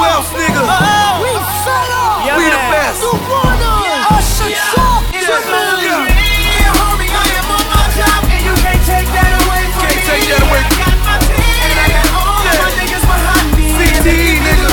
else, nigga? We set up. We the best. The runners. Usher Chalk. It's a movie. Yeah, homie, I am on my job, and you can't take that away from me. Can't take that away. I got my team, and I got all of my niggas behind me. CTE, nigga.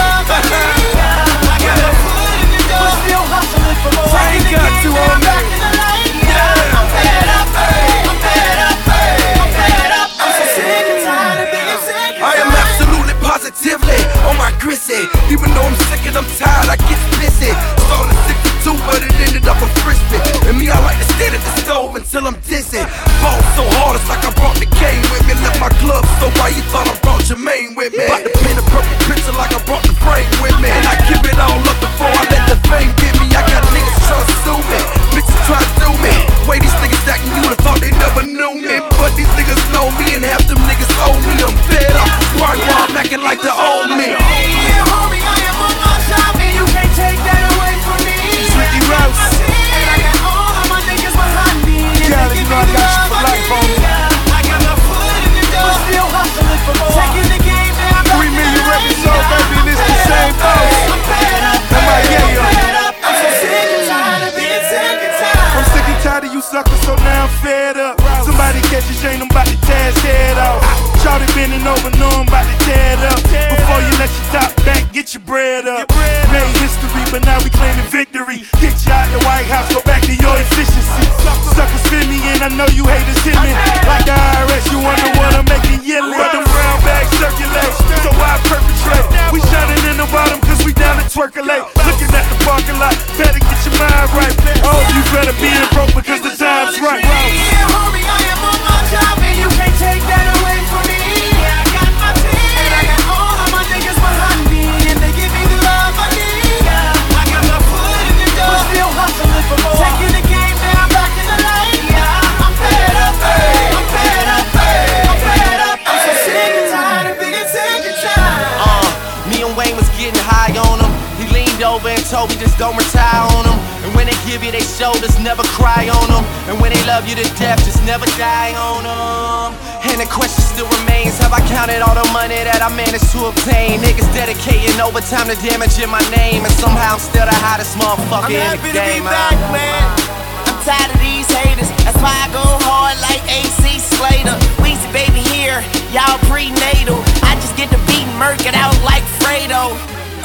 I got a foot in the door, but still hustling for more. I ain't got to, I'm back in the light. I'm fed up, I'm fed up, I'm fed up. I'm so sick and tired of being sick. I am absolutely positively on my gristy. Even though I'm sick and I'm tired, I get pissy. Started 62, but it ended up a frisbee. And me, I like to stand at the stove until I'm dizzy. Ball so hard, it's like I brought the cane with me. Left my gloves, so why you thought I brought Jermaine with me? About to paint a purple picture like I brought the frame with me. And I give it all up before I let the fame get me. I got niggas trying to sue me, bitches trying to do me. Way these niggas acting, you would've thought they never knew me. But these niggas know me, and half them niggas owe me. I'm fed up, why I'm acting like the old me. Yeah, homie, I am on my job, and you can't take that away from me. Ricky Rouse. And I got all of my niggas behind me. Yeah, you know I got you for life, homie. I got my foot in the door, but still hustling for more. Taking the game down. 3 million records sold, baby, and it's the same I'm thing. fed up, I'm like, yeah, yo. I'm so sick and tired of being sick and tired. I'm sick and tired of you suckers, so now I'm fed up. Somebody catch a Shane, I'm about to tear his head off. Shawty bending over, know I'm about to tear it up. Before you let your top back, get your bread up. Made history, but now we claiming victory. Get you out the White House, go back to your efficiency. Suckers fit me in, I know you haters hit me. Like the IRS, you wonder what I'm making yearly. But them brown bags circulate, so I perpetrate. We shining in the bottom, cause we down to twerkulate. Looking at the parking lot, better get your mind right. Oh, you better be in broke because the time's right. Yeah, homie, I am on my job, and you can't take that away from me. I got my team, and I got all of my niggas behind me, and they give me the love I need. I got my foot in the door, but still hustling for more. Taking the game down, back in the light. I'm fed up, I'm fed up, I'm fed up. I'm so sick and tired of being sick and tired. Me and Wayne was getting high on him. He leaned over and told me just don't retire on him. And when they give you their shoulders, never cry on them. And when they love you to death, just never die on them. And the question still remains, have I counted all the money that I managed to obtain? Niggas dedicating overtime to damaging my name, and somehow I'm still the hottest motherfucker in the game. I'm happy to be back, man. I'm tired of these haters. That's why I go hard like AC Slater. Weezy baby here, y'all prenatal. I just get to beat and murk it out like Fredo.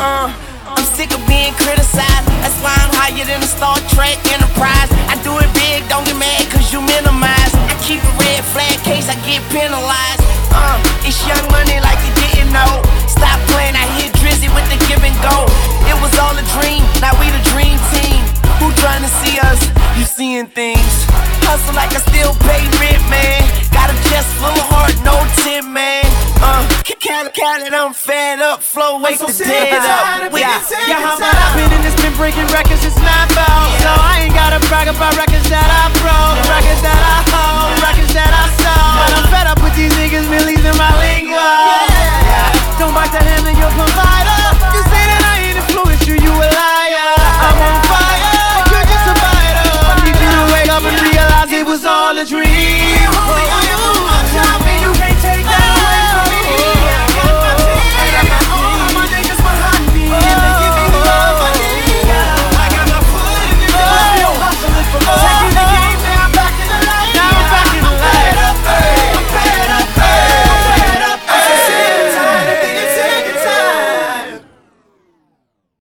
I'm sick of being criticized. That's why I'm higher than a Star Trek Enterprise. I do it big, don't get mad cause you minimize. I keep a red flag case I get penalized. It's Young Money like you didn't know. Stop playing, I hit Drizzy with the give and go. It was all a dream, now we the dream team. Who trying to see us? You seeing things. Hustle like I still pay rent, man. Got a chest full of heart, no tip, man. Count it, I'm fed up. Flow, wake the dead up. Yeah, how about I've been in this, been breaking records since 9-4. So I ain't gotta brag about records that I broke, records that I hold, records that I sold. But I'm fed up with these niggas, millies in my lingo. Don't bite the hand that you'll provide.